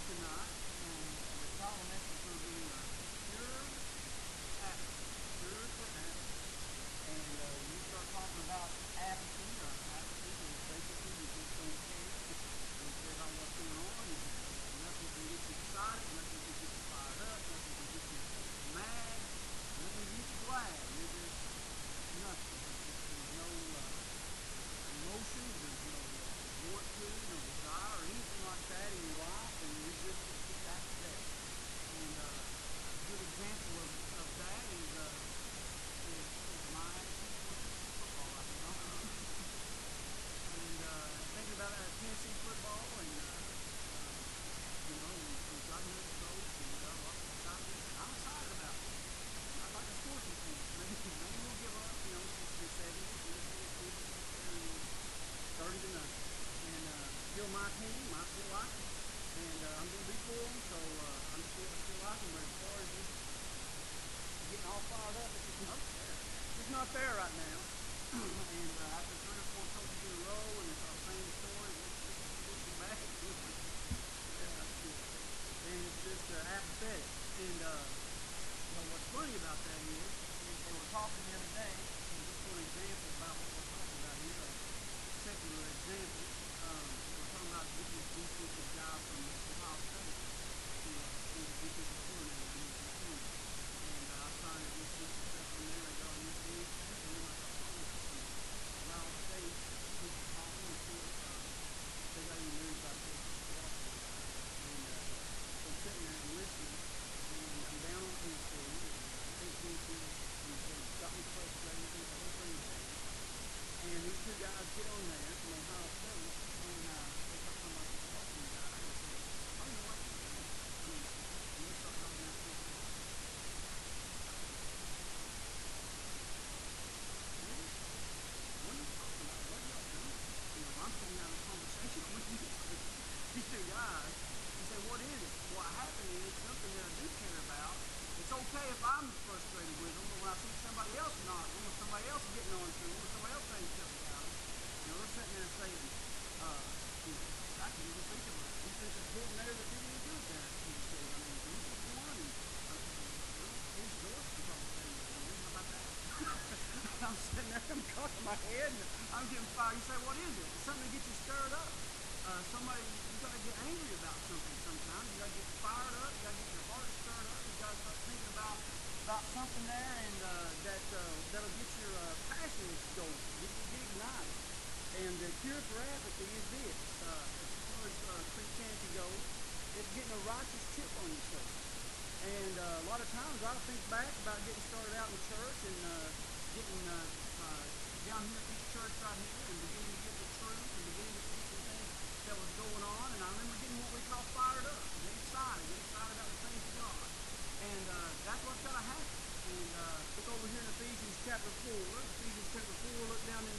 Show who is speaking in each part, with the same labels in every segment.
Speaker 1: tonight, and the title of the message is going to be Cure Apathy. Cure for Apathy. And when you start talking about apathy, is basically you just don't care. You don't care about what's going on. Nothing can get you excited. Nothing can get you fired up. Nothing can get you mad. Nothing can get you glad. You're just nothing. There's no emotions. There's no want to, no desire, or anything like that in your life, and you're just apathetic. And a good example of that is my attitude towards Tennessee football right now. And thinking about Tennessee football, and we've got another coach, and we've got a lot of excitement, and I'm excited about it. I'd like to score some points. Maybe we'll give up, since the 70s, and 30-0. And still my team, I still like them, and I'm going to be for them, so I still like them, but as far as just getting all fired up, it's just not there. It's just not there right now. And after 3 or 4 coaches in a row, and it's our same story, it's bad. And it's just apathetic. And what's funny about that is they were talking the other day, and just for an example about what we're talking about here, a secular example. We're talking about getting this defensive guy from Ohio State to be the defensive coordinator in Tennessee. And I was trying to just get some stuff from there regarding this week. And then I started talking to some Ohio State people talking, and they got any news about this football game. And so I'm sitting there and listening, and I'm down on Tennessee, and I think Tennessee got me frustrated with the whole thing today. And these two guys get on there from Ohio State, and they start talking about this talking guy, and they say, "Oh, you know what? And they start talking about this. What are you talking about? What are y'all doing?" I'm sitting down in a conversation with these two guys. He said, "What is it?" What happened is something that I do care about. It's okay if I'm frustrated with them, but when I see somebody else not, when somebody else is getting on to them, when somebody else saying stuff about them, they're sitting there saying, I can even think of a defensive coordinator that did any good there at Tennessee. I mean, he just won, and Chris George can probably say anything. How about that? I'm sitting there, I'm cocking my head, and I'm getting fired. You say, what is it? It's something that gets you stirred up. You got to get angry about something sometimes. You got to get fired up. You got to get your heart stirred up. You got to start thinking about something there, and that'll get your passions going, get ignited. And the cure for apathy is this. As far as Christianity goes, it's getting a righteous chip on your shoulder. And a lot of times I think back about getting started out in church and getting down here at this church right here and beginning to get the truth and beginning to see some things that was going on. And I remember getting what we call fired up, get excited about the things of God. And that's what's got to happen. And look over here in Ephesians chapter 4. Ephesians chapter 4, look down in,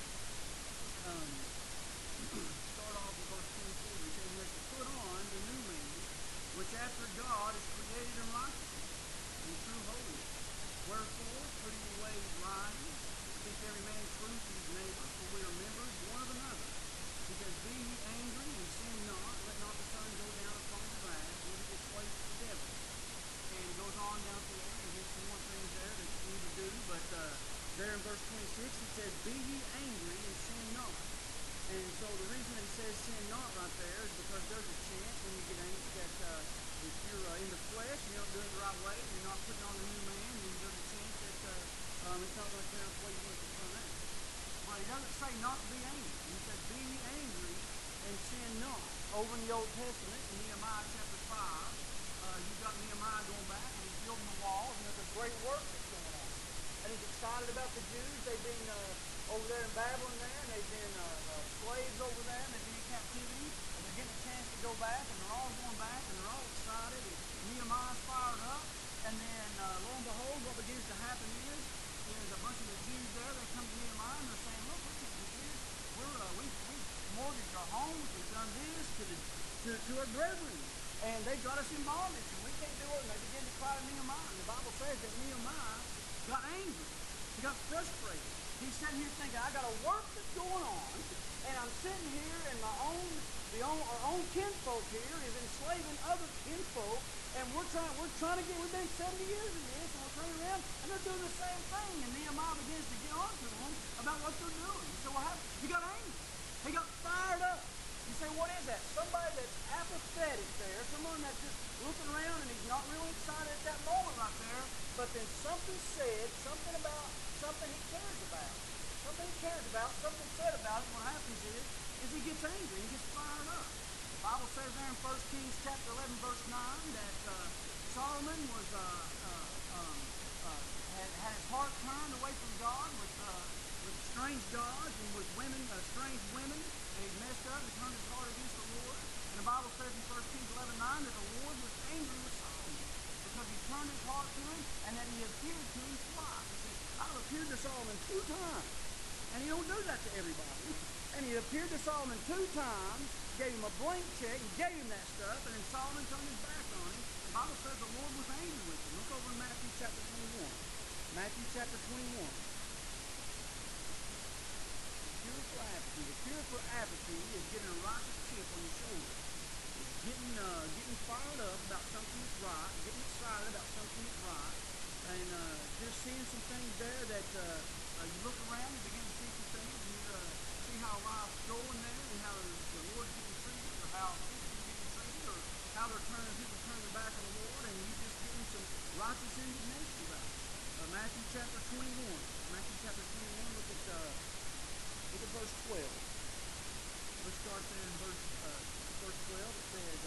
Speaker 1: start off in verse 24. It says, "We have to put on the new man, which after God is created in righteousness and true holiness. Wherefore, putting away lying, speak every man truth to his neighbor, for we are members one of another. Because be ye angry and sin not, let not the sun go down upon your wrath, when it is placed to the devil." And it goes on down to there, and there's some more things there that you need to do, but there in verse 26 it says, "Be ye angry and sin not." And so the reason that it says sin not right there is because there's a chance when you get angry that if you're in the flesh and you're not doing it the right way, and you're not putting on the new man, then there's a chance that it's not going to turn out the way you want it to turn out. But he doesn't say not to be angry. He says, "Be ye angry and sin not." Over in the Old Testament, in Nehemiah chapter 5, you've got Nehemiah going back and he's building the walls, and there's a great work that's going on. And he's excited about the Jews. They've been over there in Babylon there, and they've been slaves over there, and they've been in captivity, and they're getting a chance to go back, and they're all going back, and they're all excited, and Nehemiah's fired up, and then lo and behold, what begins to happen is a bunch of the Jews there, they come to Nehemiah, and they're saying, "Look, we can't do this. We've mortgaged our homes, we've done this to our brethren, and they've got us in bondage, and we can't do it." And they begin to cry to Nehemiah, and the Bible says that Nehemiah got angry. He got frustrated. He's sitting here thinking, I got a work that's going on, and I'm sitting here in my own our own kinfolk here is enslaving other kinfolk, and we've been 70 years in this, and we're turning around, and they're doing the same thing, and Nehemiah begins to get on to them about what they're doing. You say, what happened? He got angry. He got fired up. You say, what is that? Somebody that's apathetic there, someone that's just looking around and he's not really excited at that moment right there, but then something said, something about something he cares about. Something he cares about, something said about it, what happens is he gets angry, he gets fired up. The Bible says there in 1 Kings chapter 11, verse 9, that Solomon was had his heart turned away from God with strange gods and with women, strange women, and he messed up and turned his heart against the Lord. And the Bible says in 1 Kings 11, 9 that the Lord was angry with Solomon because he turned his heart to him and that he appeared to him twice. He said, I've appeared to Solomon 2 times. And he don't do that to everybody. And he appeared to Solomon 2 times, gave him a blank check, and gave him that stuff, and then Solomon turned his back on him. The Bible says the Lord was angry with him. Look over in Matthew chapter 21. Matthew chapter 21. The cure for apathy. The cure for apathy is getting a righteous chip on your shoulder. It's getting fired up about something that's right, getting excited about something that's right, and just seeing some things there that you look around and begin to see some things, and you see how life's going there, and how the Lord's getting treated, or how people are getting treated, or how people turning their back on the Lord, and you just getting some righteous indignation about it. Matthew chapter 21. Matthew chapter 21, look at verse 12. Let's start there in verse 12. It says,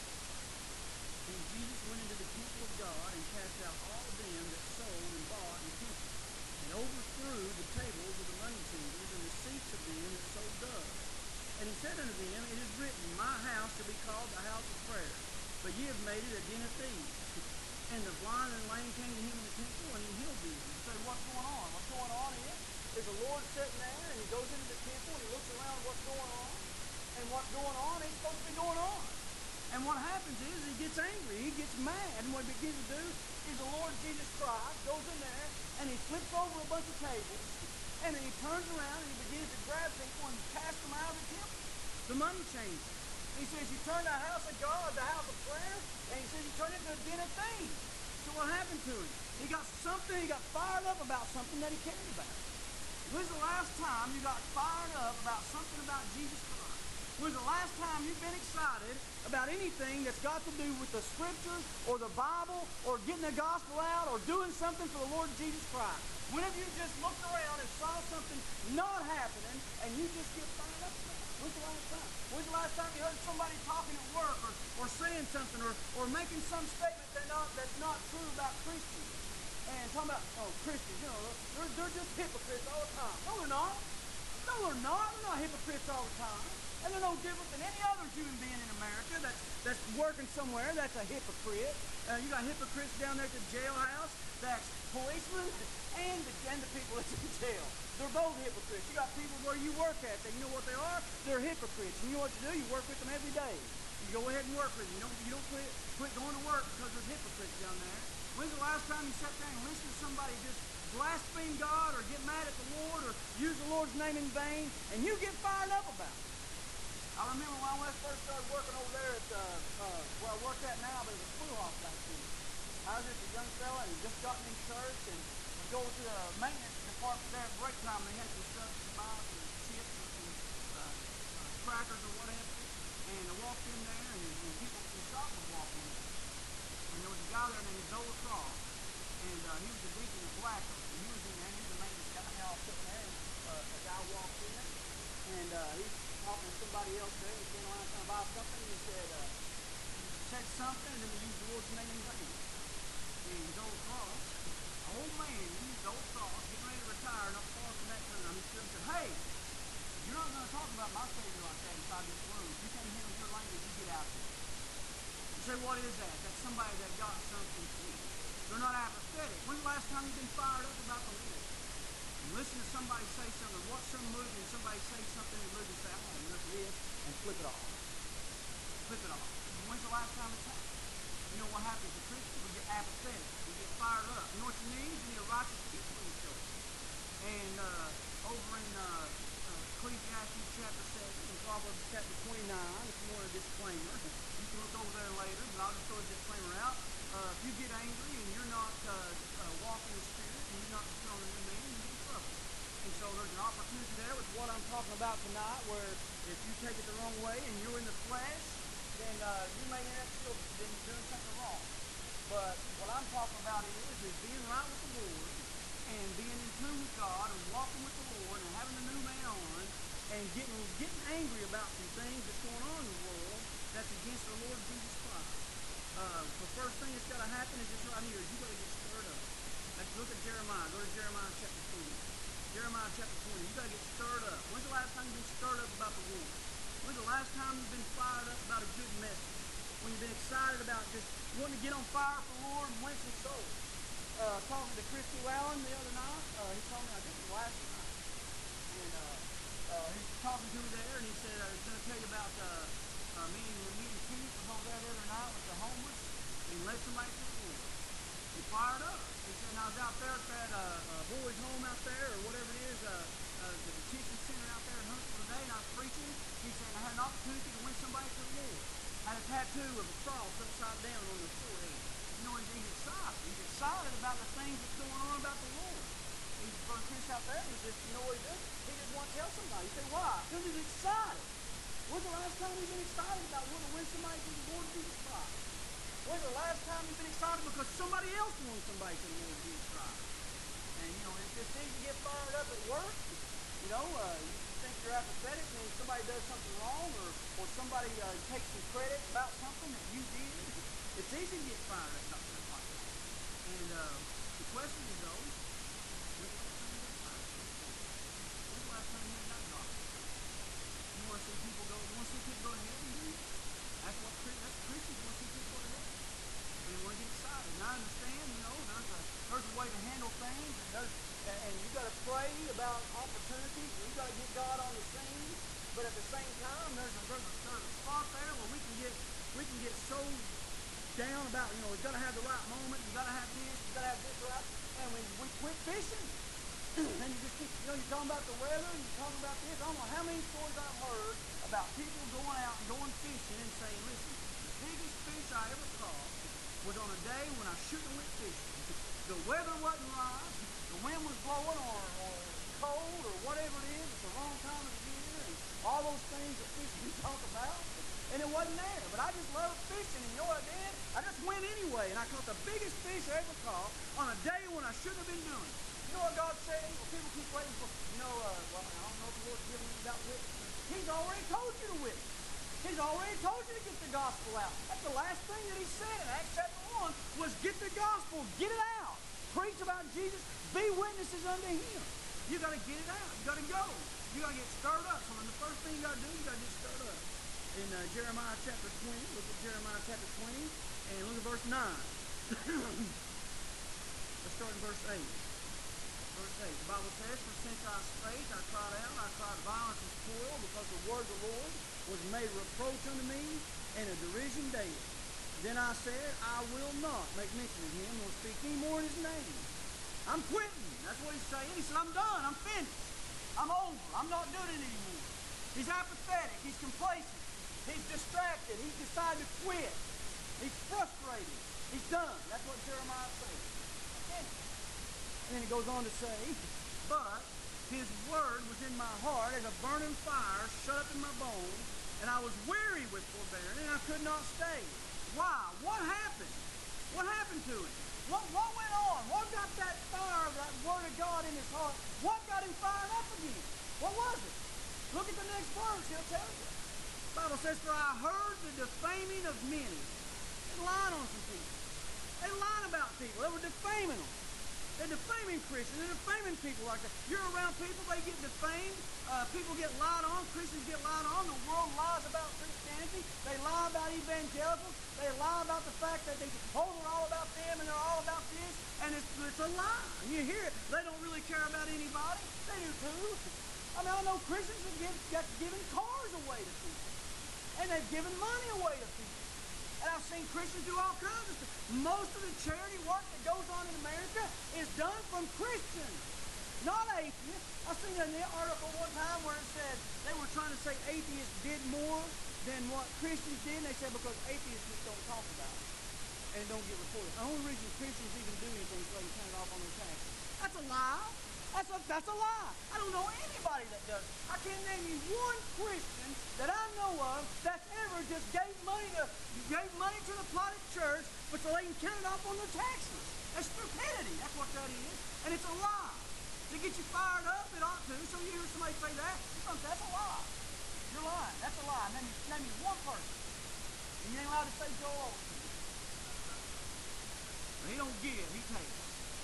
Speaker 1: and Jesus went into the temple of God and cast out all them that sold and bought in the temple, and overthrew the tables of the money changers and the seats of them that sold doves. And he said unto them, it is written, my house shall be called the house of prayer, but ye have made it a den of thieves. And the blind and lame came to him in the temple, and he healed them. You say, what's going on? What's going on is the Lord sitting there, and he goes into the temple, and he looks around what's going on. And what's going on ain't supposed to be going on. And what happens is he gets angry, he gets mad, and what he begins to do is the Lord Jesus Christ goes in there, and he flips over a bunch of tables, and then he turns around, and he begins to grab people and cast them out of the temple. The money changers. He says, you turn the house of God, the house of prayer, and he says you turn it into a den of thieves. So what happened to him? He got fired up about something that he cared about. When's the last time you got fired up about something about Jesus Christ? When's the last time you've been excited about anything that's got to do with the Scriptures or the Bible or getting the gospel out or doing something for the Lord Jesus Christ? When have you just looked around and saw something not happening and you just get fired up about it? When's the last time? When's the last time you heard somebody talking at work or saying something or making some statement that's not true about Christians? And talking about, Christians, they're just hypocrites all the time. No, they're not. No, they're not. They're not hypocrites all the time. And they're no different than any other human being in America that's working somewhere that's a hypocrite. You got hypocrites down there at the jailhouse that's policemen and the people that's in jail. They're both hypocrites. You got people where you work at that you know what they are? They're hypocrites. And you know what to do? You work with them every day. You go ahead and work with them. You don't quit going to work because there's hypocrites down there. When's the last time you sat there and listened to somebody just blaspheme God or get mad at the Lord or use the Lord's name in vain and you get fired up about it? I remember when I first started working over there at where I work at now, but it was a school house back then. I was just a young fella and just gotten in church and would go to the maintenance department there at break time. They had some stuff to buy, some chips or some crackers or whatever. And I walked in there and people from the shop would walk in there. And there was a guy there named Joel Cross. And he was a deacon at Blackham. And he was in there and he was the maintenance guy. And I was sitting there and a guy walked in and he's talking to somebody else there. He came around trying to buy something and he said something and then he used the Lord's name in vain. And Joel Cross, an old man, Joel Cross, getting ready to retire not far from that time, he stood and said, hey, you're not going to talk about my Savior like that inside this room. If you can't handle your language, you get out of here. You say, what is that? That's somebody that got something to you. They're not apathetic. When's the last time you've been fired up about the Lord? You listen to somebody say something, watch some movie and somebody say something in the movie and say, I'm having enough of this, and flip it off. Flip it off. When's the last time it's happened? You know what happens to Christians? We get apathetic. We get fired up. You know what you need? You need a righteous people in the church. And over in Ecclesiastes chapter 7 and Proverbs chapter 29, if you want a disclaimer. You can look over there later, but I'll just throw a disclaimer out. If you get angry and you're not walking in the Spirit and you're not put on a new man, you get in trouble. And so there's an opportunity there with what I'm talking about tonight, where if you take it the wrong way and you're in the flesh, then you may end up still doing something wrong. But what I'm talking about is being right with the Lord and being in tune with God and walking with the Lord and having the new man on and getting angry about some things that's going on in the world that's against the Lord Jesus Christ. The first thing that's got to happen is this right here. You got to get stirred up. Let's look at Jeremiah. Go to Jeremiah chapter 20. Jeremiah chapter 20. You got to get stirred up. When's the last time you've been stirred up about the Lord? When's the last time you've been fired up about a good message? When you've been excited about just wanting to get on fire for the Lord and win some souls? Talking to Christy Allen the other night. He told me, I think it was last night. And he was talking to me there, and he said, I was going to tell you about me and Keith was over there the other night with the homeless, and he led somebody to the Lord. He fired up. He said, and I was out there at that boys' home out there, or whatever it is, the detention center out there in Huntsville today, and I was preaching. He said, I had an opportunity to win somebody to the Lord. I had a tattoo of a cross upside down on his forehead. You know, he's excited. He's excited about the things that's going on about the Lord. He's going to preach out there, and he just, you know what he did? He just wants to tell somebody. You say, why? Because he's excited. When's the last time you've been excited about wanting to win somebody to the Lord Jesus Christ? When's the last time you've been excited because somebody else won somebody to the Lord Jesus Christ? And, you know, it's just easy to get fired up at work. You know, you think you're apathetic and somebody does something wrong, or somebody takes some credit about something that you did. It's easy to get fired up about something like that. And the question is, though, when's the last time you got fired up? When's the last time you got gospel? You want to see people go? You want to see people go to heaven, do you? That's Christians want to see people go to heaven. They want to get excited. And I understand, you know, there's a way to handle things, and you got to pray about opportunities, and you got to get God on the scene. But at the same time, there's a spot there where we can get so down about, you know, we've got to have the right moment, you've got to have this, you've got to have this right, and we quit fishing. And you just keep, you know, you're talking about the weather, and you're talking about this. I don't know how many stories I've heard about people going out and going fishing and saying, listen, the biggest fish I ever caught was on a day when I shouldn't have went fishing. The weather wasn't right, the wind was blowing, or cold, or whatever it is, it's the wrong time of the year, and all those things that fishermen talk about. And it wasn't there. But I just loved fishing, and you know what I did? I just went anyway, and I caught the biggest fish I ever caught on a day when I shouldn't have been doing it. You know what God said? Well, people keep waiting for, you know, well, I don't know if the Lord's giving you about witness. He's already told you to witness. He's already told you to get the gospel out. That's the last thing that he said in Acts chapter 1 was get the gospel, get it out. Preach about Jesus, be witnesses unto him. You got to get it out. You got to go. You got to get stirred up. So the first thing you got to do, you got to get stirred up. In Jeremiah chapter 20, look at Jeremiah chapter 20, and look at verse 9. Let's start in verse 8. Verse 8, the Bible says, for since I spake, I cried out, I cried violence and spoil, because the word of the Lord was made reproach unto me, and a derision daily. Then I said, I will not make mention of him, nor speak any more in his name. I'm quitting. That's what he's saying. He said, I'm done. I'm finished. I'm over. I'm not doing it anymore. He's apathetic. He's complacent. He's distracted. He's decided to quit. He's frustrated. He's done. That's what Jeremiah says. And then he goes on to say, but his word was in my heart as a burning fire shut up in my bones, and I was weary with forbearing, and I could not stay. Why? What happened? What happened to him? What went on? What got that fire, that word of God in his heart? What got him fired up again? What was it? Look at the next verse. He'll tell you. The Bible says, for I heard the defaming of many. They lied on some people. They lied about people. They were defaming them. They're defaming Christians. They're defaming people like that. You're around people, they get defamed. People get lied on. Christians get lied on. The world lies about Christianity. They lie about evangelicals. They lie about the fact that they're all about them and they're all about this. And it's a lie. And you hear it. They don't really care about anybody. They do too. I mean, I know Christians have given cars away to people. And they've given money away to people. And I've seen Christians do all kinds of stuff. Most of the charity work that goes on in America is done from Christians. not atheists. I seen an article one time where it said they were trying to say atheists did more than what Christians did, and they said because atheists just don't talk about it and don't get reported. The only reason Christians even do anything is so they can turn it off on their taxes. That's a lie. That's a lie. I don't know anybody that does it. I can't name you one Christian that I know of that's ever just gave money to the plotted church, but so they can count it off on their taxes. That's stupidity. That's what that is. And it's a lie. To get you fired up, it ought to. So you hear somebody say that, you think that's a lie. You're lying. That's a lie. Name me one person. And you ain't allowed to say Joel Osteen. He don't give, he takes.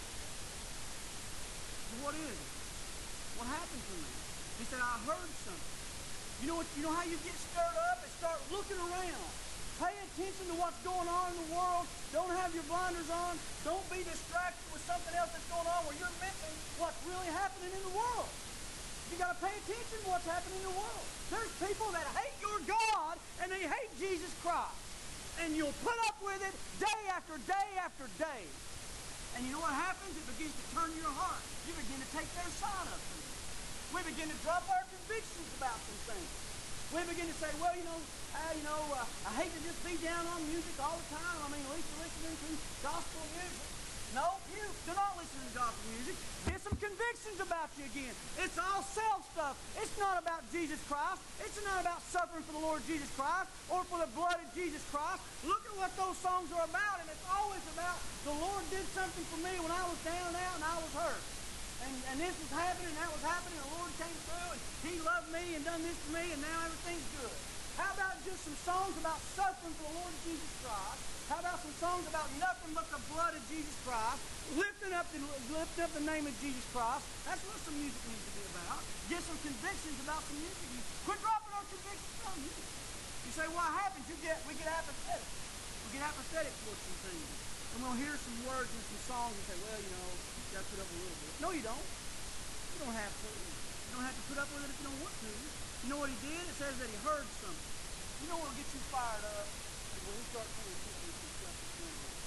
Speaker 1: What is it? What happened to me? He said, I heard something. You know how you get stirred up and start looking around. Pay attention to what's going on in the world. Don't have your blinders on. Don't be distracted with something else that's going on where you're missing what's really happening in the world. You got to pay attention to what's happening in the world. There's people that hate your God and they hate Jesus Christ. And you'll put up with it day after day after day. And you know what happens? It begins to turn your heart. You begin to take their side of things. We begin to drop our convictions about some things. We begin to say, well, I hate to just be down on music all the time. I mean, at least you're listening to gospel music. No, you do not listen to gospel music. Get some convictions about you again. It's all self stuff. It's not about Jesus Christ. It's not about suffering for the Lord Jesus Christ or for the blood of Jesus Christ. Look at what those songs are about, and it's always about the Lord did something for me when I was down and out and I was hurt. And this was happening, and that was happening, and the Lord came through, and He loved me and done this for me, and now everything's good. How about just some songs about suffering for the Lord Jesus Christ? How about some songs about nothing but the blood of Jesus Christ, lifting up the name of Jesus Christ? That's what some music needs to be about. Get some convictions about some music. Quit dropping our convictions on music. You say, what happens? We get apathetic. We get apathetic towards some things. And we'll hear some words and some songs and say, well, you got to put up a little bit. No, you don't. You don't have to. You don't have to put up with it if you don't want to. You know what he did? It says that he heard something. You know what will get you fired up? Is when you start paying attention to some stuff that's going on.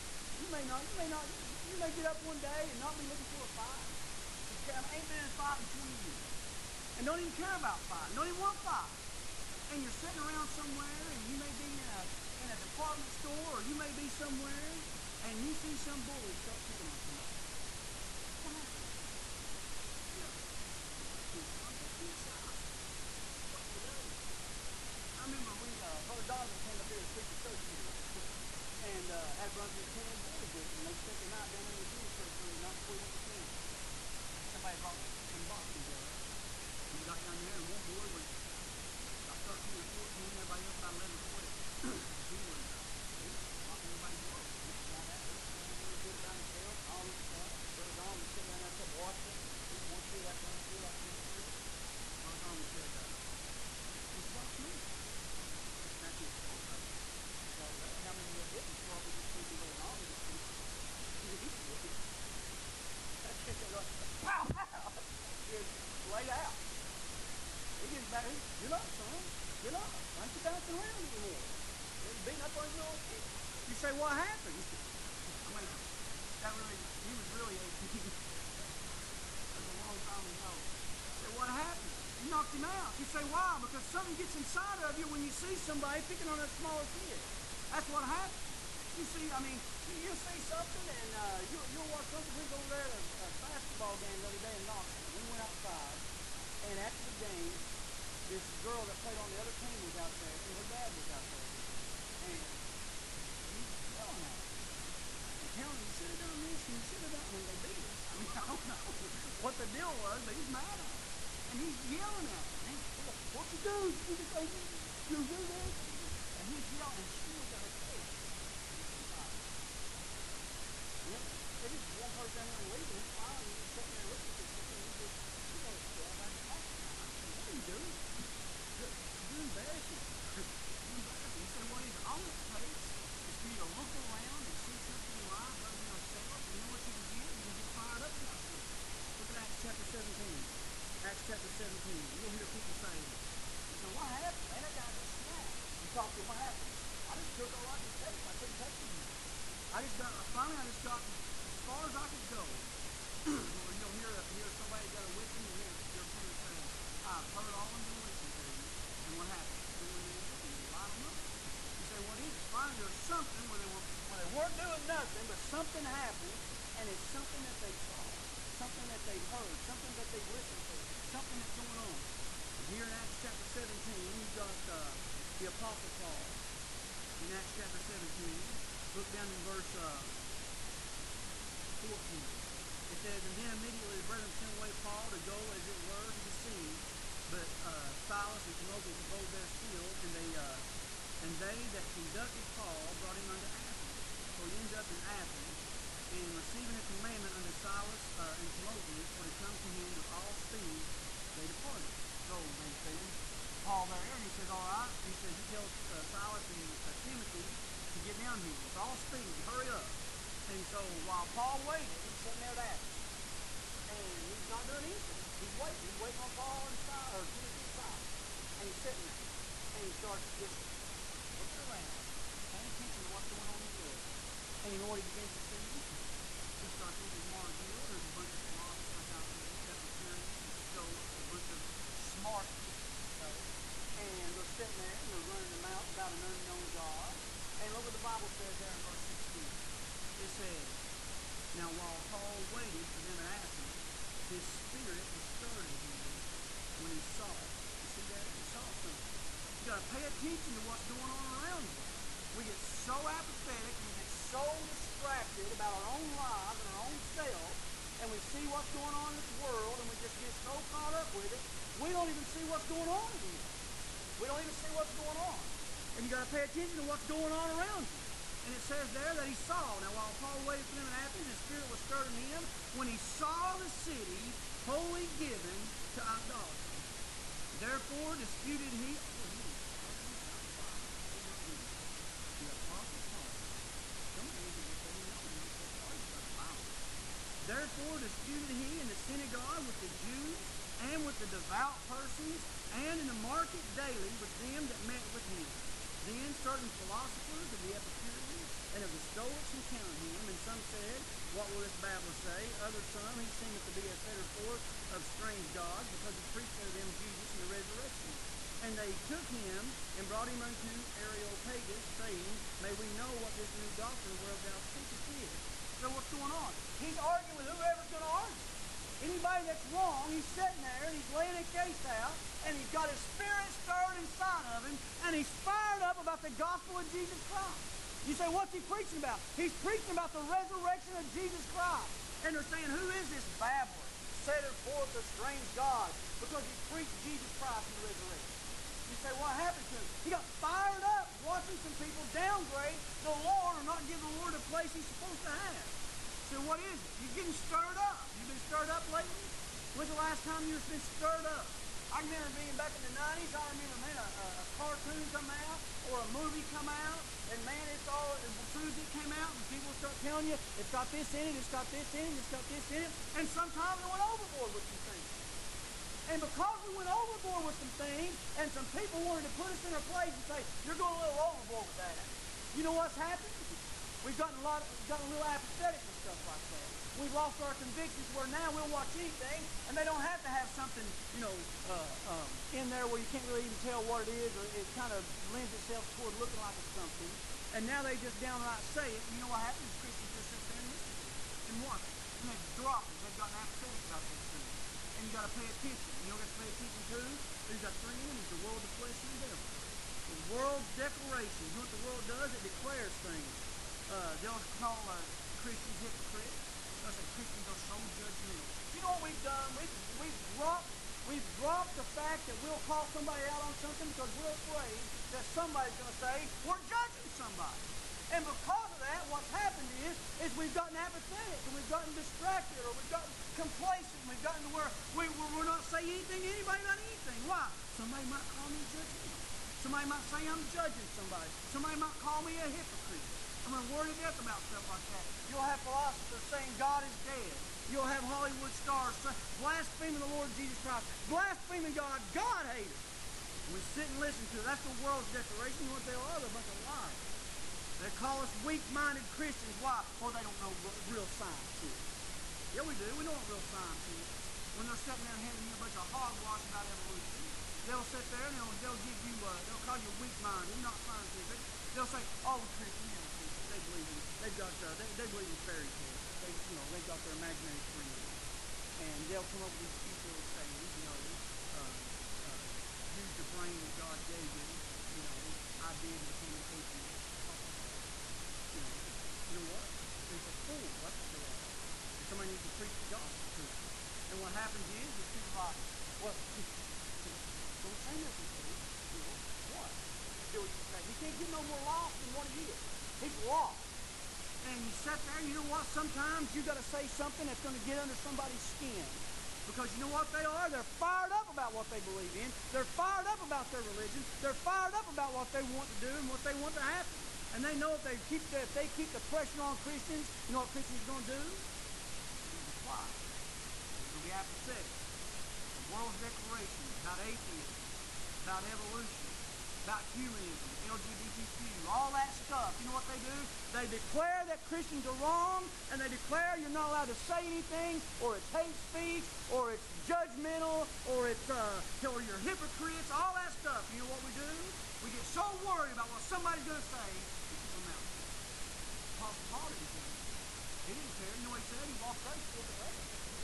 Speaker 1: You may get up one day and not be looking for a fight. I ain't been in a fight in 20 years. And don't even care about fighting. Don't even want to fight. And you're sitting around somewhere and you may be in a department store or you may be somewhere and you see some bully start picking on somebody. What happened? I remember when Brother Donovan came up here to speak to church here and had brunch with 10 boys with him, and they spent the night down there in the Jewish church the night before we went to camp. Somebody brought some boxing gloves. And we got down there and one boy was about 13 or 14, everybody else about 11 or 12. He was knocking everybody's gloves. He was down there, he was good about himself, all this stuff. Brother Donovan was sitting down there and watching it. He one through that one through that one through. Brother Donovan said, "It's about me." That's his fault. How many of them probably just think they're going on? That shit goes like, pow, pow! Just laid out. He gets back, you're not, son. You're not. Why aren't you bouncing around anymore? You're beating up on your own kid. You say, what happened? I mean, he was really 18. That's a long time ago. I said, what happened? You knocked him out. You say, why? Because something gets inside of you when you see somebody picking on a smaller kid. That's what happens. You see, you'll see something and you'll watch something. We was over there at a basketball game the other day in Knoxville. We went outside, and after the game, this girl that played on the other team was out there, and her dad was out there. And he was yelling at her. And telling him, you should have done this, and you should have done when they beat us. I don't know what the deal was, but he's mad at her. And he's yelling at her. And what you do? You do this? And he's yelling, and she was at her face. There was one person down there and leaving. He's fine. He's just sitting there looking at this thing. And he just, what are you doing? You're embarrassing. You're embarrassing. He said, what is it? All it takes is for you to look around and see something live other than yourself. You know what you can get? You can get fired up about something. Look at Acts chapter 17. Acts chapter 17. You'll hear people saying, so what happened? Man, that guy just snapped. You talk to him, what happened? I just took all I could take. I couldn't take him. Finally I just got as far as I could go. or you'll hear somebody got a whipping, and you'll hear them say, I've heard all of them listen to you. And what happens? Then when they listen, you light them up. You say, what is it? Finally, there's something when they weren't doing nothing, but something happened, and it's something that they saw, something that they heard, something that they listened to, something that's going on. And here in Acts chapter 17, you've got the Apostle Paul. In Acts chapter 17, look down in verse 14. It says, and then immediately the brethren sent away Paul to go, as it were, to the sea. But Silas and Timotheus abode there still, and they that conducted Paul brought him unto Athens. So he ends up in Athens, and receiving a commandment unto Silas and Timotheus for to come to him with all speed, they departed. So they send Paul there, and he says, all right. He says, he tells Silas and Timothy to get down here with all speed, hurry up. And so while Paul waited, he's sitting there at Athens, and he's not doing anything. He's waiting on Paul and Silas, or Timothy and Silas. And he's sitting there, and he starts just looking around, paying attention to what's going on in the world. And you know what he begins to see? He starts looking at Mars Hill. There's a bunch of philosophers out there, Epicureans, Stoics, a bunch of smart people. And they're sitting there, and they're running their mouth about an unknown God. And look what the Bible says there in verse 16. It says, now while Paul waited for them at Athens, his spirit was stirred in him when he saw. You see that? He saw something. You got to pay attention to what's going on around you. We get so apathetic, we get so distracted about our own lives and our own self, and we see what's going on in this world, and we just get so caught up with it, we don't even see what's going on anymore. We don't even see what's going on. And you got to pay attention to what's going on around you. And it says there that he saw. Now, while Paul waited for them in Athens, his spirit was stirred in him when he saw the city wholly given to idolatry. Therefore disputed he. The Apostle Paul. Therefore disputed he in the synagogue with the Jews and with the devout persons, and in the market daily with them that met with him. Then certain philosophers of the Epicureans and of the Stoics encountered him, and some said, what will this babbler say? Others some, he seemeth to be a setter forth of strange gods, because he preached unto them Jesus and the resurrection. And they took him and brought him unto Areopagus, saying, may we know what this new doctrine whereof thou speakest is. So what's going on? He's arguing with whoever's going to argue. Anybody that's wrong, he's sitting there and he's laying a case out, and he's got his spirit stirred inside of him, and he's fired up about the gospel of Jesus Christ. You say, what's he preaching about? He's preaching about the resurrection of Jesus Christ. And they're saying, who is this babbler, setter forth of strange gods, because he preached Jesus Christ in the resurrection? You say, what happened to him? He got fired up watching some people downgrade the Lord or not give the Lord a place he's supposed to have. So what is it? You're getting stirred up. You've been stirred up lately? When's the last time you've been stirred up? I remember being back in the 90s, I remember, man, a cartoon come out or a movie come out, and man, it's all, as soon as it came out, and people start telling you, it's got this in it, it's got this in it, it's got this in it, and sometimes we went overboard with some things. And because we went overboard with some things, and some people wanted to put us in our place and say, you're going a little overboard with that. You know what's happened? We've gotten a little apathetic with stuff like that. We've lost our convictions where now we'll watch anything, and they don't have to have something, in there where you can't really even tell what it is, or it kind of lends itself toward looking like it's something. And now they just downright say it. You know what happens? Christians just sit there and listen to it and watch it. And they drop it. They've gotten apathetic about those things. And you got to pay attention. You know what you got to pay attention to? There's got three enemies: the world, the flesh, and the devil. The world's declaration. You know what the world does? It declares things. They'll call Christians hypocrites. They'll say Christians are so judgmental. You know what we've done? We've dropped the fact that we'll call somebody out on something because we're afraid that somebody's going to say we're judging somebody. And because of that, what's happened is we've gotten apathetic, and we've gotten distracted, or we've gotten complacent, and we've gotten to where we're not saying anything to anybody about anything. Why? Somebody might call me judgmental. Somebody might say I'm judging somebody. Somebody might call me a hypocrite. I'm going to worry to death about stuff like that. You'll have philosophers saying God is dead. You'll have Hollywood stars blaspheming the Lord Jesus Christ, blaspheming God, God haters. We sit and listen to it. That's the world's declaration. You know what they are? They're a bunch of liars. They call us weak-minded Christians. Why? Well, they don't know what real science is. Yeah, we do. We know what real science is. When they're sitting there handing you a bunch of hogwash about evolution, they'll sit there and they'll give you, they'll call you weak-minded, not scientific. They'll say, oh, Christian, they believe in, they believe in fairy tales. They've got their imaginary friends. And they'll come up with these cute little sayings, use the brain that God gave you, I did become an atheist. You know what? There's a fool. That's what they are. And somebody needs to preach the gospel to them. And what happens is people are like, well, don't say nothing to him. What? Do what you say. He can't get no more lost than what he is. He's lost. And you sit there, and you know what? Sometimes you got to say something that's going to get under somebody's skin. Because you know what they are? They're fired up about what they believe in. They're fired up about their religion. They're fired up about what they want to do and what they want to happen. And they know if they keep the pressure on Christians, you know what Christians are going to do? They're going to fly. They're going to be apathetic. The world's declaration about atheism, about evolution, about humanism, LGBTQ, all that stuff. You know what they do? They declare that Christians are wrong, and they declare you're not allowed to say anything, or it's hate speech, or it's judgmental, or it's or you're hypocrites, all that stuff. You know what we do? We get so worried about what somebody's going to say, we keep them out. Apostle Paul didn't care. He didn't care. You know what he said? He walked right through the way.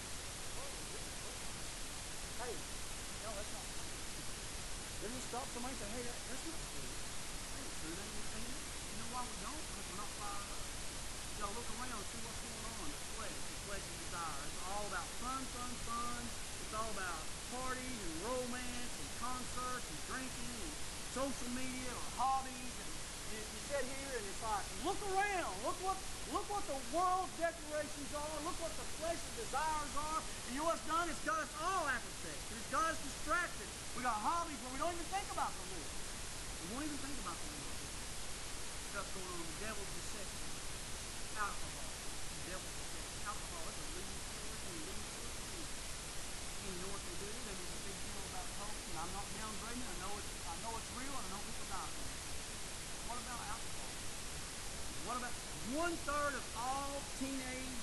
Speaker 1: Hey, no, that's not true. Then we stop somebody and say, hey, that's not true. That ain't true. That ain't true. You know why we don't? Because we're not fired up. You gotta look around and see what's going on. The flesh's desire. It's all about fun. It's all about parties and romance and concerts and drinking and social media or hobbies. And you sit here and it's like, look around. Look what the world's declarations are. Look what the flesh's desires are. And you know what's done? It's got us all apathetic. It's got us distracted. We got hobbies where we don't even think about the Lord. We won't even think about the Lord. Stuff going on. The devil's deception. Alcohol. The devil's deception. Alcohol is a leading source and a leading source of evil. And you know what they do? They make a big deal about hope. And I'm not downgrading. I know it's real, and I know people die from it. What about alcohol? What about 1/3 of all teenage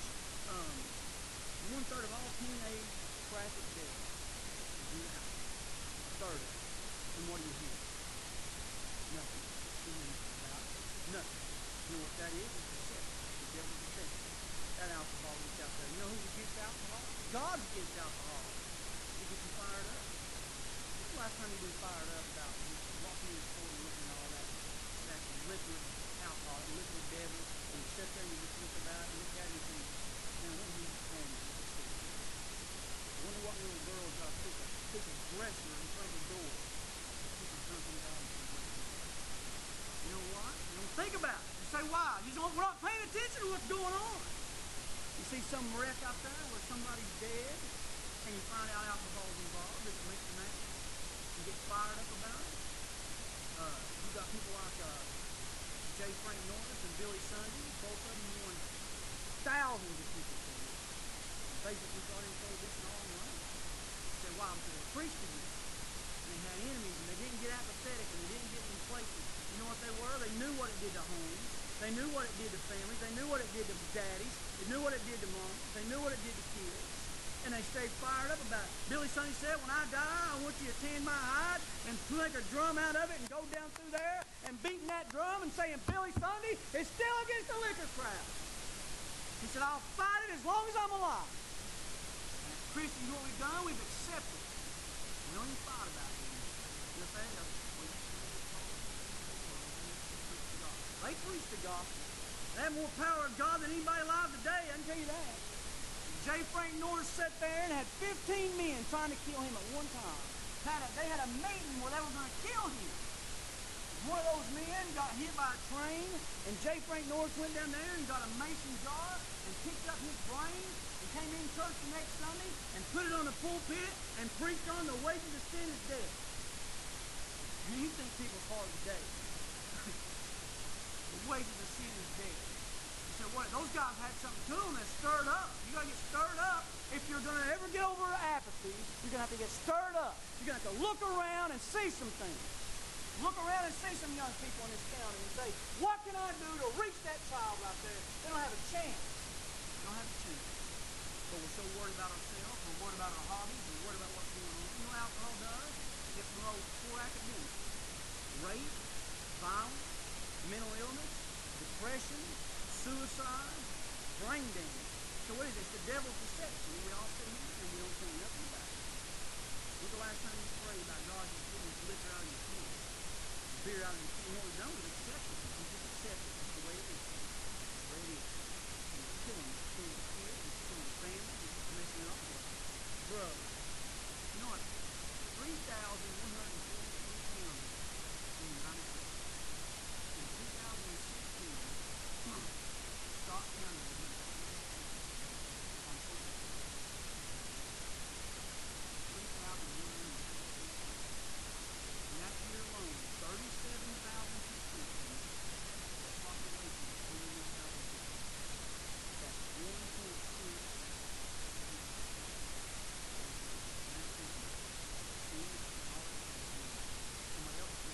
Speaker 1: traffic deaths is due to alcohol? 1/3 of it. And what do you hear? Nothing. You hear anything about it? Nothing. You know what that is? It's deception. The devil's deception. That alcohol gets out there. You know who's against alcohol? God's against alcohol. It gets you fired up. When's the last time you've been fired up about walking in the store and looking at all that liquid alcohol, liquid devil, and you sit there and you just look about it and look at it and think, man, what are you playing with this thing? I wonder what little girl's got to pick a dresser in front of the door. People jumping down. You know what? You don't think about it. You say, why? We're not paying attention to what's going on. You see some wreck out there where somebody's dead, and you find out alcohol's involved, it's mixed in that. You get fired up about it. You got people like J. Frank Norris and Billy Sunday. Both of them won thousands of people for this. Basically thought in prohibition all around. They said, why? Because they preached against it. And they had enemies, and they didn't get apathetic, and they didn't get complacent. You know what they were? They knew what it did to homes. They knew what it did to families. They knew what it did to daddies. They knew what it did to moms. They knew what it did to kids. And they stayed fired up about it. Billy Sunday said, when I die, I want you to tan my hide and make a drum out of it and go down through there and beating that drum and saying, Billy Sunday is still against the liquor crowd. He said, I'll fight it as long as I'm alive. And as Christians, what we've done, we've accepted. We don't even fight about it anymore. You know what I'm saying? They preach the gospel. They have more power of God than anybody alive today, I can tell you that. J. Frank Norris sat there and had 15 men trying to kill him at one time. They had a meeting where they were going to kill him. One of those men got hit by a train, and J. Frank Norris went down there and got a mason jar and picked up his brains and came in church the next Sunday and put it on the pulpit and preached on the wages of sin is death. And you think people's hard today. The wages of sin is death. You say, what? Those guys had something to them that stirred up. You got to get stirred up. If you're going to ever get over apathy, you're going to have to get stirred up. You're going to have to look around and see some things. Look around and see some young people in this county and say, what can I do to reach that child right there? They don't have a chance. They don't have a chance. But we're so worried about ourselves, we're worried about our hobbies, we're worried about what's going on. You know what alcohol does? It promotes poor academics, rape, violence, mental illness, depression, suicide, brain damage. So what is it? It's the devil's deception. We all sit here and we don't think nothing about it. When's the last time you prayed about God just getting this liquor out of your pen? Beer out of your pen? You know what we've done? We've accepted it. We just accept it. That's the way it is. That's the way it is. And it's killing us. It's killing the kids. It's killing families. It's messing it all up. Drugs. You know what? 3,143 counties in the United States. In 2016, Scott County was number 2 on social security. 3,143 counties. In that year alone, 37,000 prescriptions for a population of 21,000 people. That's 1.6. Somebody else said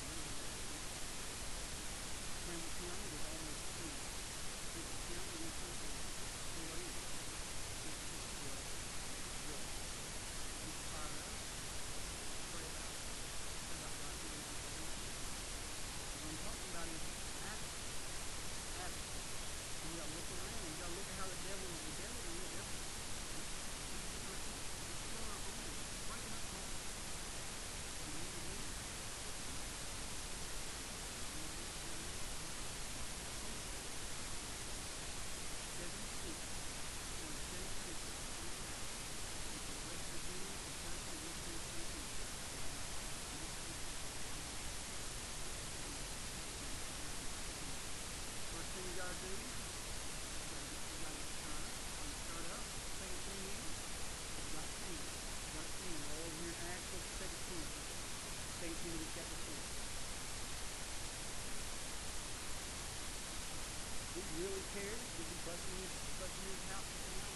Speaker 1: Campbell County was almost 20. Mitchell County, 1.8. So what is it? It's just drugs. It's drugs. You fire it up. Pray about it. Pray about God giving you the Holy Spirit. What I'm talking about is addicts. Addicts. And you got to look around. You got to look at how the devil is. The devil is the devil. He's killing our homes. He's breaking up homes. And what do we do? First thing you gotta do, you gotta get stirred up. Are you stirred up? Second thing is, you gotta stand. You gotta stand. All over here in Acts, look at 2 Timothy. 2 Timothy chapter 4. Do you really care? You'll be busting his house down.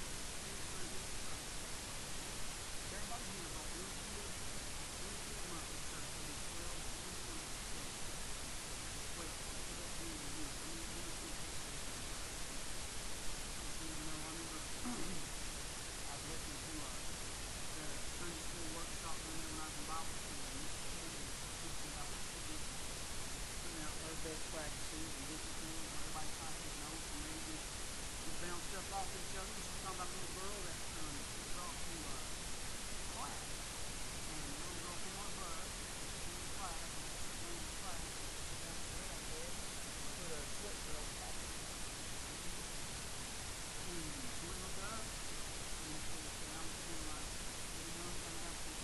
Speaker 1: Everybody here about Winfield Monthly Church will be 12 months. 12. What does that mean to you? Let me see what this says. You know, I remember I was listening to the Sunday school workshop when I was in Bible school, and Mr. Kennedy was teaching about putting out our best practices and discipline, and everybody trying to take notes and maybe just bounce stuff off each other. She was talking about a little girl that she brought to class, and the little girl came on a bus, came to class, and as she came to class, she got her head on bed, put a sweatshirt over top of her. She wouldn't look up, and she said, I'm feeling like little young coming out of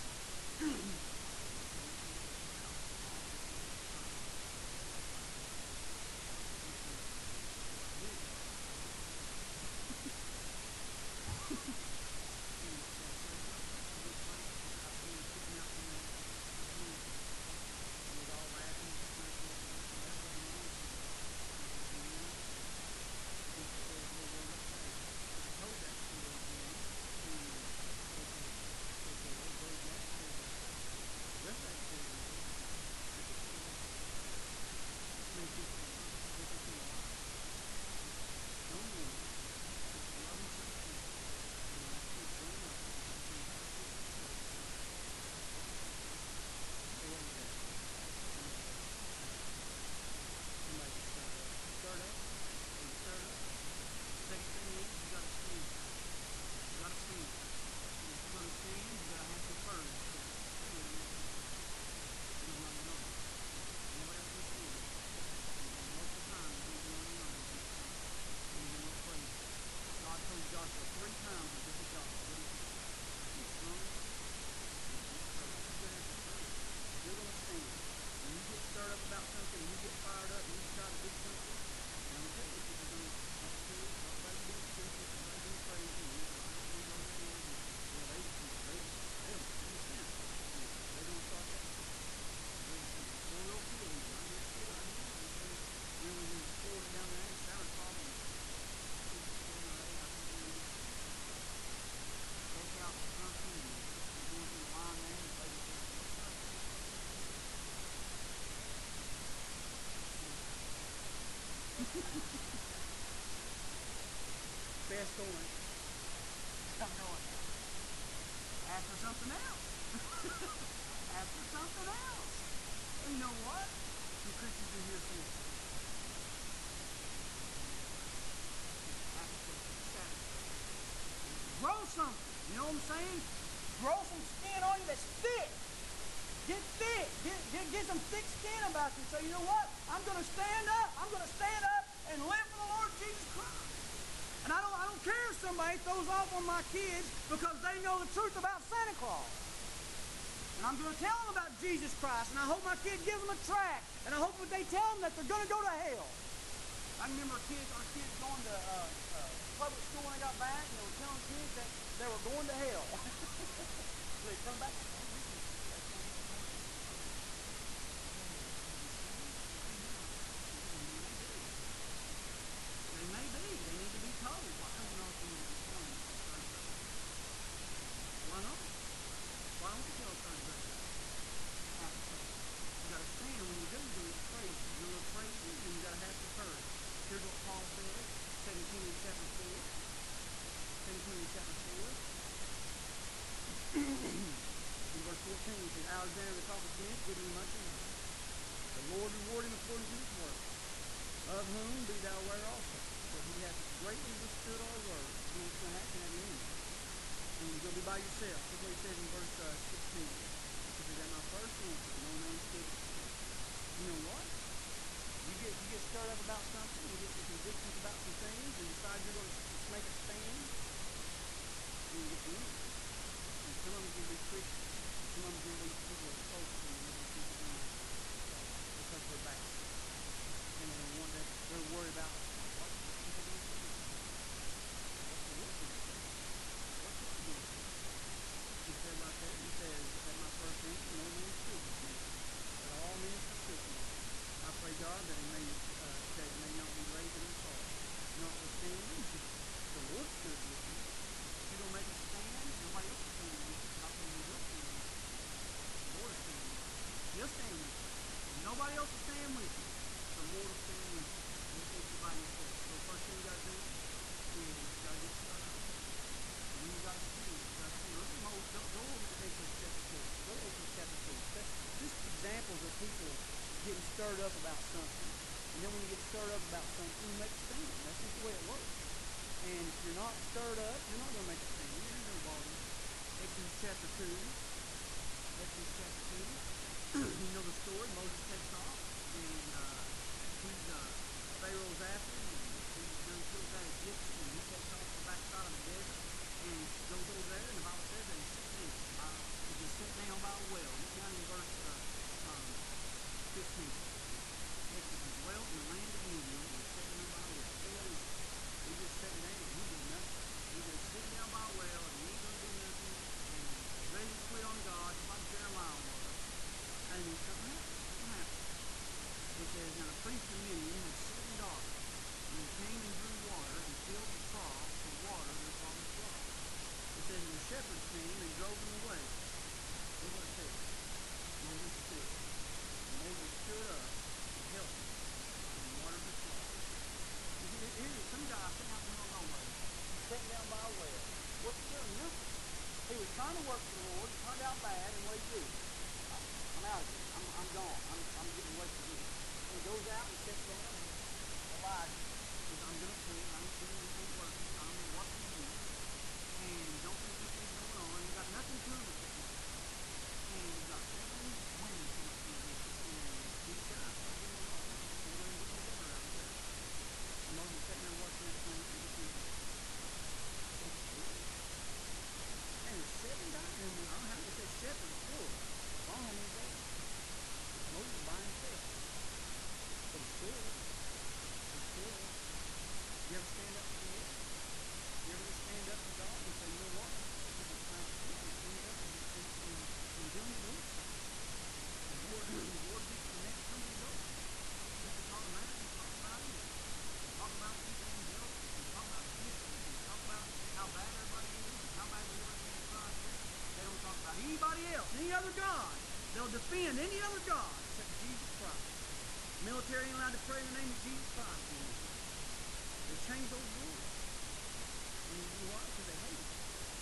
Speaker 1: Best orange. I'm going after something else. After something else. And you know what? Some Christians in here think grow something. You know what I'm saying? Grow some skin on you that's thick. Get thick. Get some thick skin about you. So you know what? I'm going to stand up. I'm going to stand up and live for the Lord Jesus Christ. And I don't care if somebody throws off on my kids because they know the truth about Santa Claus. And I'm going to tell them about Jesus Christ. And I hope my kid gives them a tract. And I hope that they tell them that they're going to go to hell. I remember our kids going to public school when they got back, and they were telling kids that they were going to hell. So they come back. They may be. They need to be told. Why don't you know if you need to be told? Why not? Why don't you tell a third grade? You got to stand when you do. You're going to get crazy. You're going to look crazy, and you got to have the courage. Here's what Paul says, 2 Timothy chapter 4. 2 Timothy chapter 4. In verse 14, he says, Alexander the Copperfield, give me much honor. The Lord reward him according to his word, of whom be thou aware also, for he hath greatly withstood our word. You know what's going to happen at the end. And you're going to be by yourself. Look what he says in verse 16. He says, at my first answer, no man stood. You know what? You get stirred up about something, you get some convictions about some things, and decide you're going to make a stand, and you get the end. And some of them can be Christians, and some of them can be people that are focused on what they think they're doing because they're bad. And they're worried about what people are going to do. What's the Lord going to do? What's God going to do? He said right there, he says, at my first answer, no man stood with me, but all men forsook me. I pray God that it may not be laid in his heart. Notwithstanding, the Lord stood with you. If you don't make a stand, nobody else will stand with you. How can you will stand with you? The Lord will stand with you. He'll stand with you. Nobody else will stand with you. The Lord will stand with you. You think you're by yourself. So the first thing you got to do is you got to get started. And then you got to stand. You got to stand. Look at Moses. Go over to Exodus chapter 2. Go to Exodus chapter 2. Just examples of people getting stirred up about something. And then when you get stirred up about something, you make a stand. That's just the way it works. And if you're not stirred up, you're not going to make a stand. You're going to bother. Exodus chapter 2. Exodus chapter 2. You know the story. Moses takes off. And Pharaoh's after him. And he's going to kill that Egyptian. And he takes off the backside of the desert. And he goes over there. And the Bible says that he sits down. He just sat down by a well. Look down in verse 15. Exodus dwelt in the land of Midian and sat down by a well. He just sat down. He did nothing. He just sit down by a well and he ain't going to do nothing. And ready to quit on God, just like Jeremiah was. And then something happened. Something happened. It says, now the priest of Midian had 7 daughters. And he came and drew water and filled the troughs to water their father's flock. It says, and the shepherds came and drove them away. Look what it says. Moses stood. Moses stood up and helped him and watered the flock. Here's some guy sitting out in the middle of nowhere. He's sitting down by a well. What's he doing? Nothing. He was trying to work for the Lord. It turned out bad. And what did he do? I'm out of here. I'm gone. I'm getting away from you. And he goes out and sits down and Elijah says, I'm going to quit. I ain't doing anything working. I'm going to work for you. And don't think this is going on. You got nothing to do with it. And you got 7 women come up to you. And these guys are getting along. And they're going to get water out there. And Moses sitting there watching that thing. And there's 7 guys in there. I don't know how they say shepherds full. I don't know how many days. Moses by himself. But he stood. He stood. You ever stand up for the Lord? You ever just stand up for God and say, you know what? This is time to stand up and do the Lord. The Lord gets the next somebody to go. Just to talk about it and talk about it. Talk about people in hell. And talk about history. And talk about how bad everybody is. And how bad the Lord is. They don't talk about anybody else, any other God. They'll defend any other God except Jesus Christ. The military ain't allowed to pray in the name of Jesus Christ anymore. They change those rules. And you know why? Because they hate him.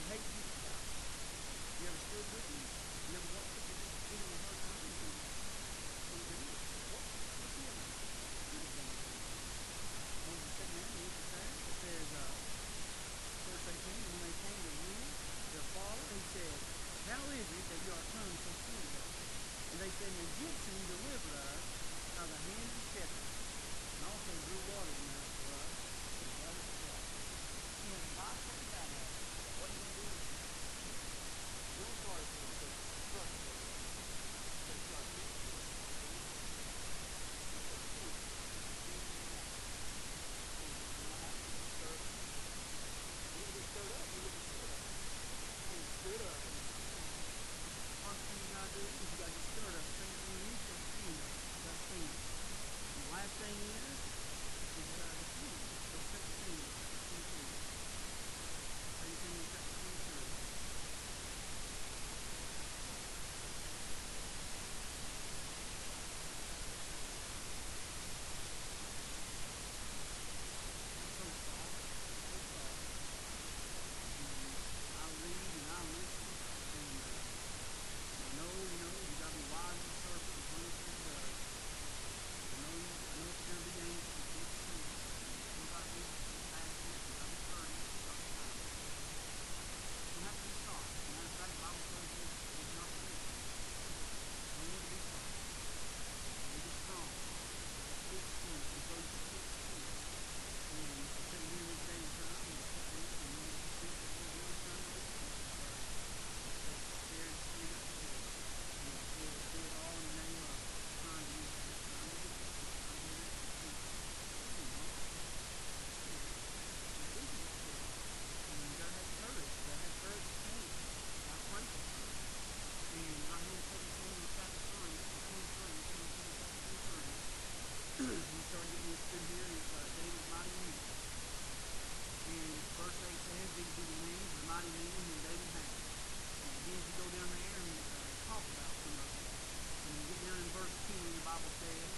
Speaker 1: hate people about it. You ever stood with them? You ever walked with them? Give them a hard time? What do? What's the evidence? What is going on? Moses sitting there, and he looks there. It says, verse 18, and when they came to Reuel, their father, he said, how is it that you are come so soon? And they said, an Egyptian delivered us out of the hand of the shepherds, and also drew water in the mouth for us, and brought us water. You know, God told you that. What are you going to do with it? Feel sorry for him, because trust me, but you are good for it. Verse 20, you know what happened? He was stirred up. He didn't get stirred up, he was stirred up. And he stood up. First thing you got to do is you got to get stirred up. Second thing you need to stand up. You got to stand. And the last thing is you got to stand. Go 2 Samuel chapter 23. 2 Samuel chapter 23. So soft. So soft. And I read and I listen. And I know, you got to be wise as a serpent and harmless as a dove. I know if you're going to be anxious, you can't sin. You still got to be passionate, you got to be courteous, you got to be kind. You don't have to be soft. As a matter of fact, the Bible tells us it's not good. You don't need to be soft. You need to be strong. You got thick skin. It grows you thick skin. And I'm telling you, in this day and time, with this, and you think that there's no time to be soft, but it's scared to stand up to it. And do it all in the name of trying to get this, trying to get this, trying to do this. You know, it's easy to quit. And you gotta have courage. You gotta have courage to stand. You gotta pray for people. And right here in 2 Samuel chapter 3, 23, 2 Samuel chapter 23, we start getting this through here is David's mighty men. And verse 8 says, these be the names of the mighty men whom David had. And it begins to go down there and talk about some of them. And you get down in verse 10, the Bible says,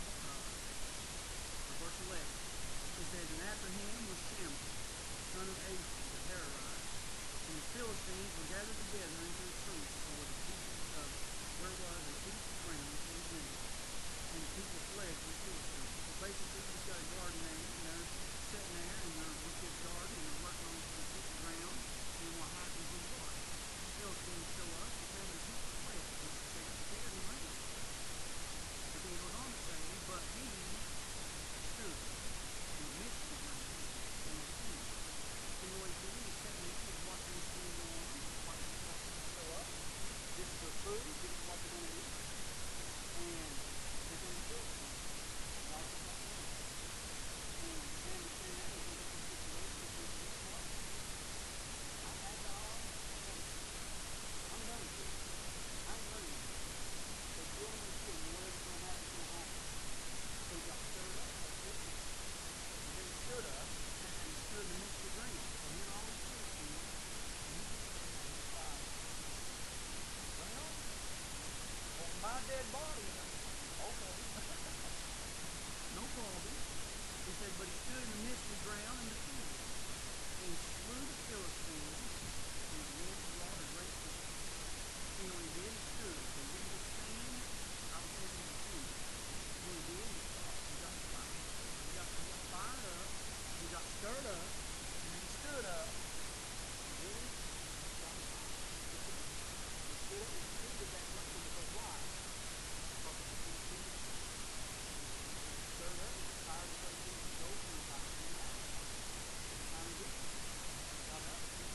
Speaker 1: or verse 11, it says, and after him was Shammah, son of Asa, the Hararite. And the Philistines were gathered together into a truce for the pieces of where was a piece of ground for the wind. And the people fled from the Philistines. So basically, you just got a garden there, and they're sitting there, and they're with this garden, and they're working on this piece of ground. And what happens is what? The Philistines show up, and tell their people fled. They scared and ran. But then it goes on to say, but he stood in the midst of the ground and was king. So you know what he's doing? He's sitting there, he's watching this thing go on, he's watching these people show up. This is their food, this is what they're going to eat. And they're going to kill them. And all this stuff going on. And Samuel standing there looking at this situation and thinking, you know what? I'm that dog. I'm done with this. I'm running with this. They kill me and kill me. Whatever's going to happen is going to happen. So he got stirred up. That's it. And then he stood up and he stood in the midst of the ground. So here all these Philistines, and he gets up and he decides, well, over my dead body. Okay. No problem. He said, but he stood in the midst of the ground and defeated it, and slew the Philistines, and the Lord wrought a great thing. You know what he did? He stood. So he didn't just stand. The Bible says he defeated. What he did, he fought. He got fired. He got fired up. He got stirred up. And then he stood up. And then he got fired. He stood up and defeated that country because why? Because of the Philistines. Stirred up, he was tired of what he did. He goes and he got cleaned out. What time is it? Got up,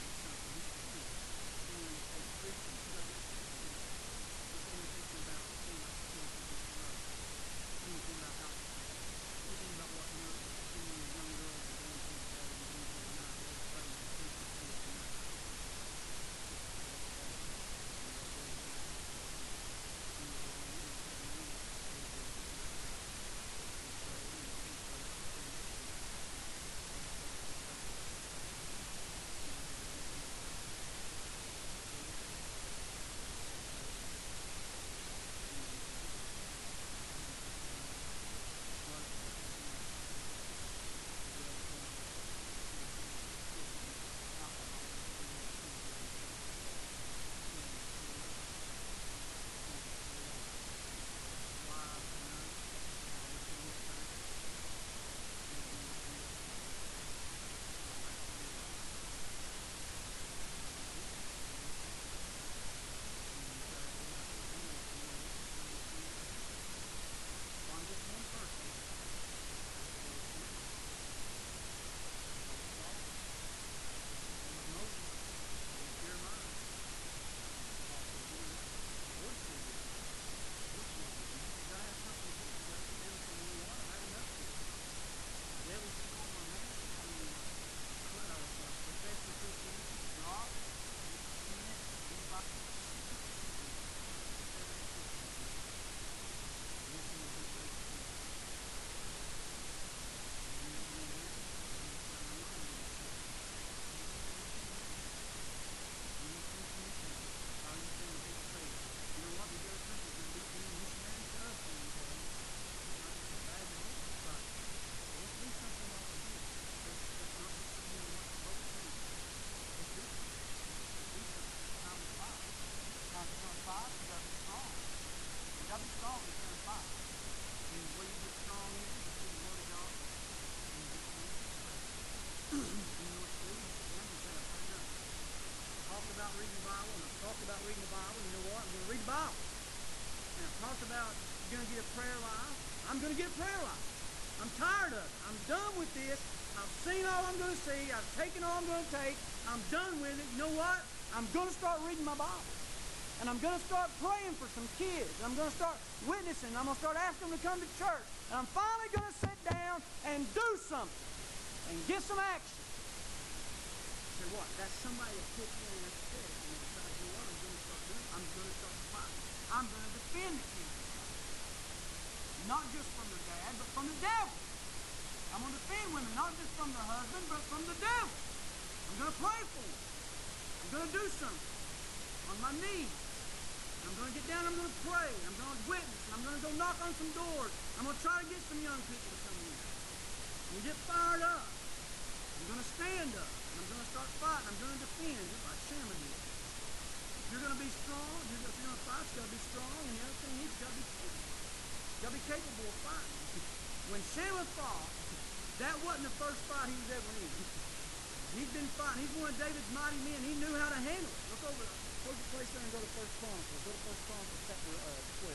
Speaker 1: about reading the Bible. You know what? I'm going to read the Bible. And I've talked about you're going to get a prayer life. I'm going to get a prayer life. I'm tired of it. I'm done with this. I've seen all I'm going to see. I've taken all I'm going to take. I'm done with it. You know what? I'm going to start reading my Bible. And I'm going to start praying for some kids. And I'm going to start witnessing. I'm going to start asking them to come to church. And I'm finally going to sit down and do something. And get some action. Say what? That's somebody that puts me in that spirit. And decides, you know what? I'm going to start doing. I'm going to start fighting. I'm going to defend the kids. Not just from their dad, but from the devil. I'm going to defend women, not just from their husband, but from the devil. I'm going to pray for them. I'm going to do something on my knees. I'm going to get down, I'm going to pray. I'm going to witness. I'm going to go knock on some doors. I'm going to try to get some young people to come in. And you get fired up. I'm going to stand up. And I'm going to start fighting. I'm going to defend, just like Shammah did. If you're going to be strong, if you're going to fight, you've got to be strong. And the other thing is, you've got to be capable. You've got to be capable of fighting. When Shammah fought, that wasn't the first fight he was ever in. He's been fighting. He's one of David's mighty men. He knew how to handle it. Look over there. Close your place there and go to 1 Chronicles. Go to 1 Chronicles chapter 12.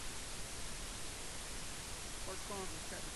Speaker 1: 1 Chronicles chapter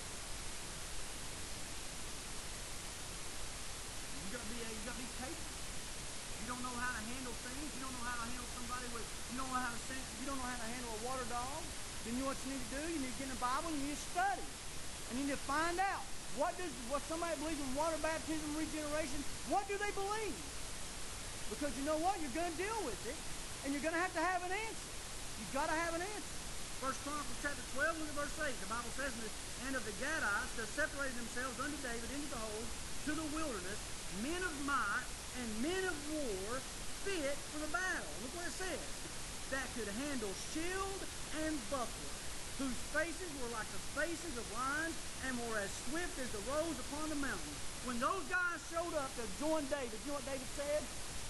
Speaker 1: 12. You got to be capable. You don't know how to handle things. You don't know how to handle somebody with. You don't know how to handle a water dog. Then you know what you need to do? You need to get in the Bible and you need to study. And you need to find out what somebody believes in water baptism, regeneration. What do they believe? Because you know what? You're going to deal with it. And you're going to have an answer. You've got to have an answer. 1 Chronicles chapter 12, look at verse 8. The Bible says, and of the Gadites that separated themselves unto David into the hold to the wilderness, men of might and men of war fit for the battle. Look what it says. That could handle shield and buckler, whose faces were like the faces of lions and were as swift as the roes upon the mountain. When those guys showed up to join David, you know what David said?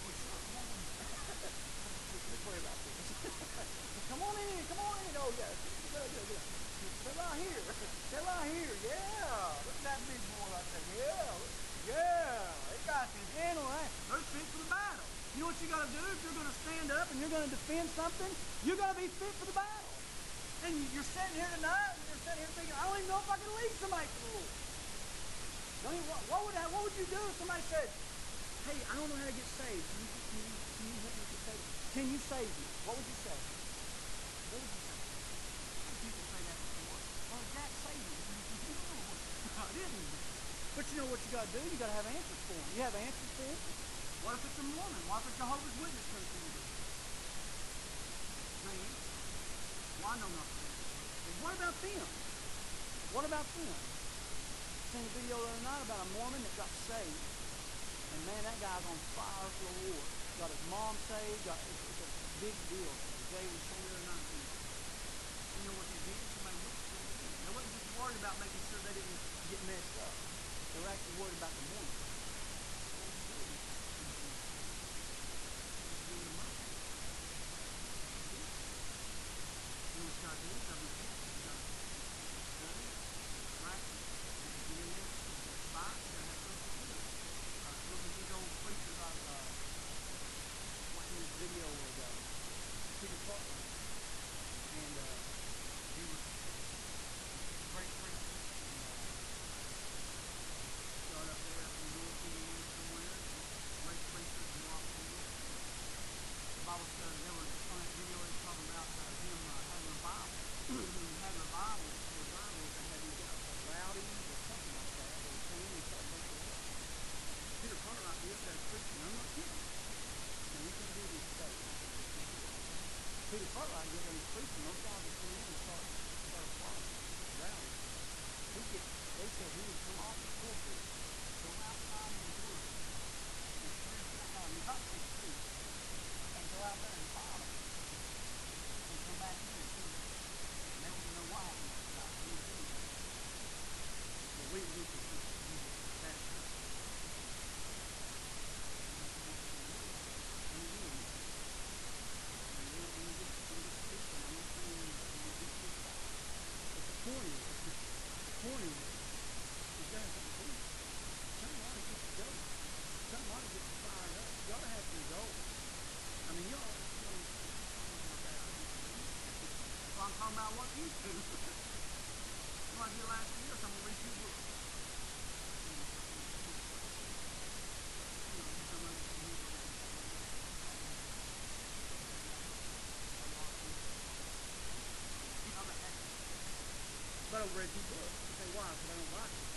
Speaker 1: Let's worry about this. Come on in. Oh, yeah. Good. They're right here. Yeah. Look at that big boy right there. Yeah. They got this handle. They're fit for the battle. You know what you got to do if you're going to stand up and you're going to defend something? You got to be fit for the battle. And you're sitting here tonight and you're sitting here thinking, I don't even know if I can lead somebody to the Lord. What would you do if somebody said, hey, I don't know how to get saved. Can you help me get saved? Can you save me? What would you say? What would you say? People say that before. Well, Jack saved me. No, I didn't. But you know what you got to do? You got to have answers for them. You have answers for them. What if it's a Mormon? What if a Jehovah's Witness comes to you? No answer. Well, I know nothing. Well, what about them? What about them? I seen a video the other night about a Mormon that got saved. And man, that guy's on fire for the Lord. Got his mom saved. It's a big deal. Jay was saying the other night. You know what they did? Somebody looked at them. They wasn't just worried about making sure they didn't get messed up. They were actually worried about the Mormon. You know what you got to do? You got to be careful. You got to study, practice, get in there, fight. You got to have something to do. Look at these old preachers I was watching this video with Peter Parker. And he was a great preacher. Started up there in New about what you do. What I did last year, so I'm gonna read 2 books. Some of it you know, but I read 2 books. You say why? Because I don't like it.